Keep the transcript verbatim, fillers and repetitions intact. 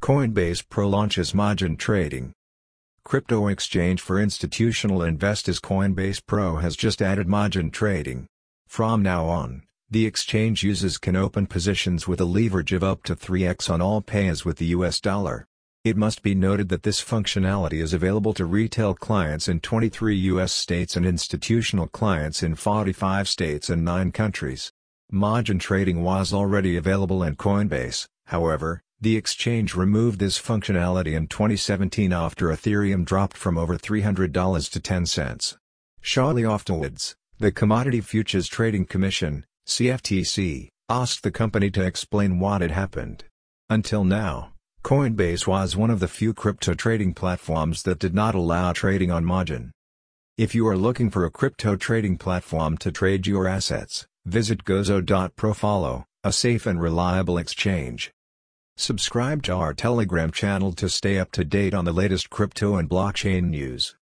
Coinbase Pro launches margin trading. Crypto exchange for institutional investors Coinbase Pro has just added margin trading. From now on, the exchange users can open positions with a leverage of up to three x on all pairs with the U S dollar. It must be noted that this functionality is available to retail clients in twenty-three U S states and institutional clients in forty-five states and nine countries. Margin trading was already available in Coinbase, however, the exchange removed this functionality in twenty seventeen after Ethereum dropped from over three hundred dollars to ten cents. Shortly afterwards, the Commodity Futures Trading Commission, C F T C, asked the company to explain what had happened. Until now, Coinbase was one of the few crypto trading platforms that did not allow trading on margin. If you are looking for a crypto trading platform to trade your assets, visit gozo dot pro. Follow a safe and reliable exchange. Subscribe to our Telegram channel to stay up to date on the latest crypto and blockchain news.